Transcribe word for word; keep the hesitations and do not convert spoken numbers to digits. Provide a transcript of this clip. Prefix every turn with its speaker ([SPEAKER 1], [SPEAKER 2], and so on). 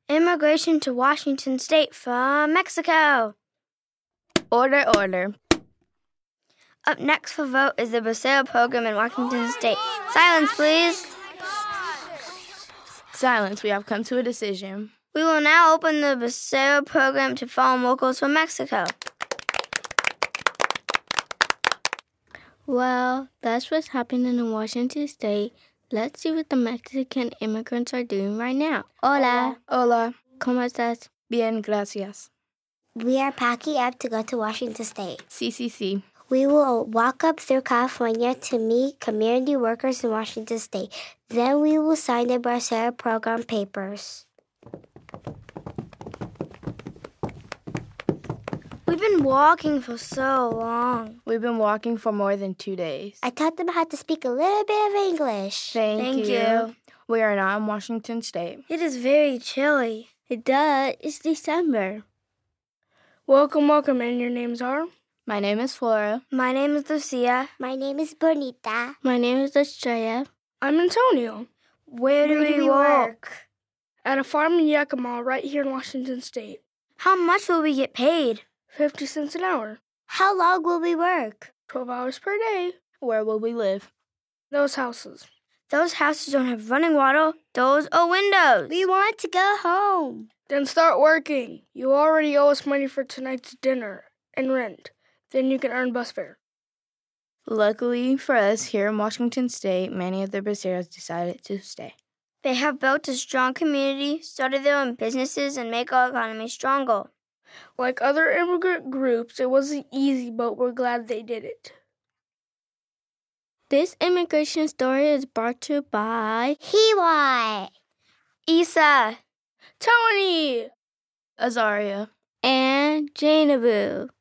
[SPEAKER 1] Immigration to Washington State from Mexico.
[SPEAKER 2] Order, order.
[SPEAKER 1] Up next for vote is the Bracero program in Washington State. Silence, please.
[SPEAKER 2] Silence, we have come to a decision.
[SPEAKER 1] We will now open the Bracero program to foreign locals from Mexico.
[SPEAKER 3] Well, that's what's happening in Washington State. Let's see what the Mexican immigrants are doing right now. Hola.
[SPEAKER 2] Hola.
[SPEAKER 3] ¿Cómo estás?
[SPEAKER 2] Bien, gracias.
[SPEAKER 4] We are packing up to go to Washington State.
[SPEAKER 2] Sí, sí, sí.
[SPEAKER 4] We will walk up through California to meet community workers in Washington State. Then we will sign the Bracero program papers.
[SPEAKER 1] We've been walking for so long.
[SPEAKER 2] We've been walking for more than two days.
[SPEAKER 4] I taught them how to speak a little bit of English.
[SPEAKER 2] Thank,
[SPEAKER 1] Thank
[SPEAKER 2] you.
[SPEAKER 1] you.
[SPEAKER 2] We are now in Washington State.
[SPEAKER 1] It is very chilly.
[SPEAKER 3] It does. It's December.
[SPEAKER 5] Welcome, welcome, and your names are?
[SPEAKER 2] My name is Flora.
[SPEAKER 1] My name is Lucia.
[SPEAKER 4] My name is Bonita.
[SPEAKER 3] My name is Estrella.
[SPEAKER 5] I'm Antonio.
[SPEAKER 1] Where do
[SPEAKER 4] Where
[SPEAKER 1] we
[SPEAKER 4] do we
[SPEAKER 1] work?
[SPEAKER 5] At a farm in Yakima, right here in Washington State.
[SPEAKER 1] How much will we get paid?
[SPEAKER 5] fifty cents an hour.
[SPEAKER 4] How long will we work?
[SPEAKER 5] twelve hours per day.
[SPEAKER 2] Where will we live?
[SPEAKER 5] Those houses.
[SPEAKER 1] Those houses don't have running water, doors, or windows.
[SPEAKER 4] We want to go home.
[SPEAKER 5] Then start working. You already owe us money for tonight's dinner and rent. Then you can earn bus fare.
[SPEAKER 2] Luckily for us here in Washington State, many of the Braceros decided to stay.
[SPEAKER 1] They have built a strong community, started their own businesses, and make our economy stronger.
[SPEAKER 5] Like other immigrant groups, it wasn't easy, but we're glad they did it.
[SPEAKER 3] This immigration story is brought to you by
[SPEAKER 4] Hiwai.
[SPEAKER 1] Isa.
[SPEAKER 5] Tony!
[SPEAKER 2] Azaria.
[SPEAKER 3] and Jainabu.